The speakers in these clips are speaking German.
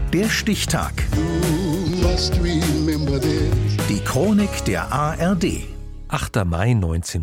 Der Stichtag. Die Chronik der ARD. 8. Mai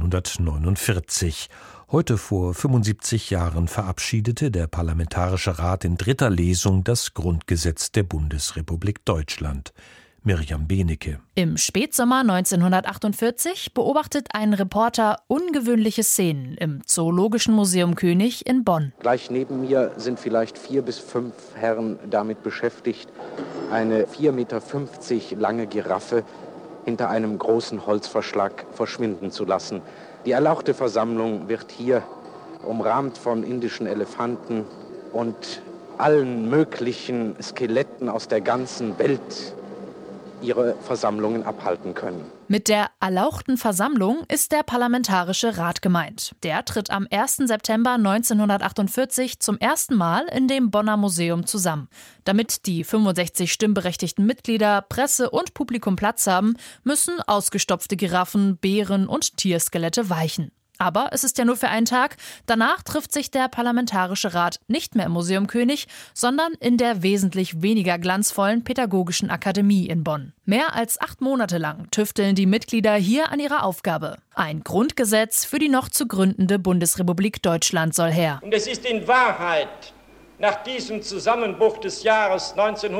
1949. Heute vor 75 Jahren verabschiedete der Parlamentarische Rat in dritter Lesung das Grundgesetz der Bundesrepublik Deutschland. Mirjam Benecke. Im Spätsommer 1948 beobachtet ein Reporter ungewöhnliche Szenen im Zoologischen Museum König in Bonn. Gleich neben mir sind vielleicht 4 bis 5 Herren damit beschäftigt, eine 4,50 Meter lange Giraffe hinter einem großen Holzverschlag verschwinden zu lassen. Die erlauchte Versammlung wird hier umrahmt von indischen Elefanten und allen möglichen Skeletten aus der ganzen Welt ihre Versammlungen abhalten können. Mit der erlauchten Versammlung ist der Parlamentarische Rat gemeint. Der tritt am 1. September 1948 zum ersten Mal in dem Bonner Museum zusammen. Damit die 65 stimmberechtigten Mitglieder, Presse und Publikum Platz haben, müssen ausgestopfte Giraffen, Bären und Tierskelette weichen. Aber es ist ja nur für einen Tag. Danach trifft sich der Parlamentarische Rat nicht mehr im Museum König, sondern in der wesentlich weniger glanzvollen Pädagogischen Akademie in Bonn. Mehr als 8 Monate lang tüfteln die Mitglieder hier an ihrer Aufgabe. Ein Grundgesetz für die noch zu gründende Bundesrepublik Deutschland soll her. Und es ist in Wahrheit nach diesem Zusammenbruch des Jahres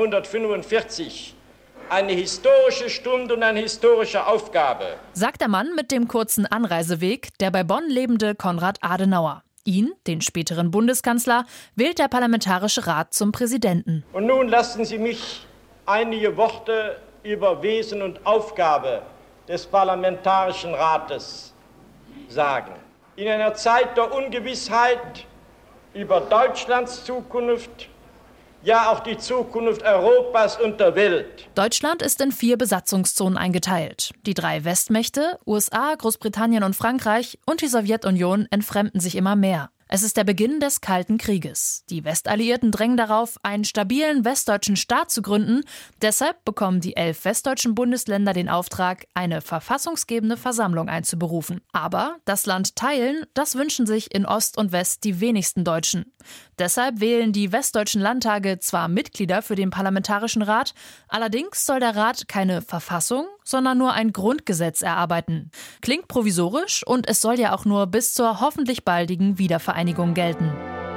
1945 eine historische Stunde und eine historische Aufgabe, sagt der Mann mit dem kurzen Anreiseweg, der bei Bonn lebende Konrad Adenauer. Ihn, den späteren Bundeskanzler, wählt der Parlamentarische Rat zum Präsidenten. Und nun lassen Sie mich einige Worte über Wesen und Aufgabe des Parlamentarischen Rates sagen. In einer Zeit der Ungewissheit über Deutschlands Zukunft, ja auch die Zukunft Europas und der Welt. Deutschland ist in 4 Besatzungszonen eingeteilt. Die 3 Westmächte, USA, Großbritannien und Frankreich und die Sowjetunion entfremden sich immer mehr. Es ist der Beginn des Kalten Krieges. Die Westalliierten drängen darauf, einen stabilen westdeutschen Staat zu gründen. Deshalb bekommen die 11 westdeutschen Bundesländer den Auftrag, eine verfassungsgebende Versammlung einzuberufen. Aber das Land teilen, das wünschen sich in Ost und West die wenigsten Deutschen. Deshalb wählen die westdeutschen Landtage zwar Mitglieder für den Parlamentarischen Rat, allerdings soll der Rat keine Verfassung, sondern nur ein Grundgesetz erarbeiten. Klingt provisorisch und es soll ja auch nur bis zur hoffentlich baldigen Wiedervereinigung gelten.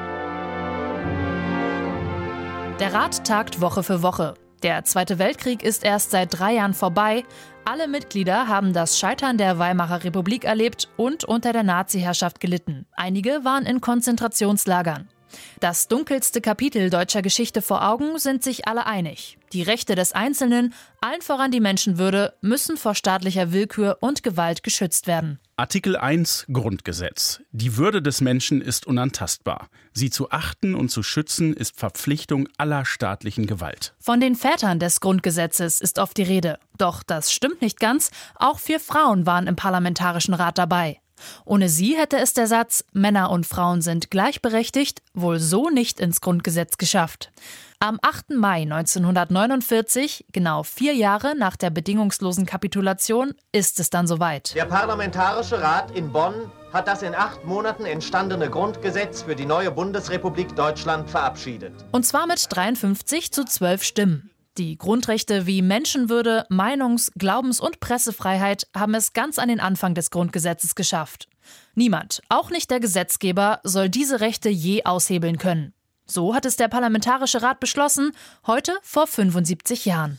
Der Rat tagt Woche für Woche. Der Zweite Weltkrieg ist erst seit 3 Jahren vorbei. Alle Mitglieder haben das Scheitern der Weimarer Republik erlebt und unter der Nazi-Herrschaft gelitten. Einige waren in Konzentrationslagern. Das dunkelste Kapitel deutscher Geschichte vor Augen sind sich alle einig. Die Rechte des Einzelnen, allen voran die Menschenwürde, müssen vor staatlicher Willkür und Gewalt geschützt werden. Artikel 1 Grundgesetz. Die Würde des Menschen ist unantastbar. Sie zu achten und zu schützen ist Verpflichtung aller staatlichen Gewalt. Von den Vätern des Grundgesetzes ist oft die Rede. Doch das stimmt nicht ganz. Auch 4 Frauen waren im Parlamentarischen Rat dabei. Ohne sie hätte es der Satz »Männer und Frauen sind gleichberechtigt« wohl so nicht ins Grundgesetz geschafft. Am 8. Mai 1949, genau 4 Jahre nach der bedingungslosen Kapitulation, ist es dann soweit. Der Parlamentarische Rat in Bonn hat das in 8 Monaten entstandene Grundgesetz für die neue Bundesrepublik Deutschland verabschiedet. Und zwar mit 53 zu 12 Stimmen. Die Grundrechte wie Menschenwürde, Meinungs-, Glaubens- und Pressefreiheit haben es ganz an den Anfang des Grundgesetzes geschafft. Niemand, auch nicht der Gesetzgeber, soll diese Rechte je aushebeln können. So hat es der Parlamentarische Rat beschlossen, heute vor 75 Jahren.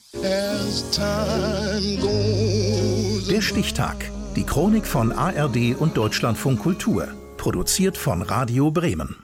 Der Stichtag. Die Chronik von ARD und Deutschlandfunk Kultur. Produziert von Radio Bremen.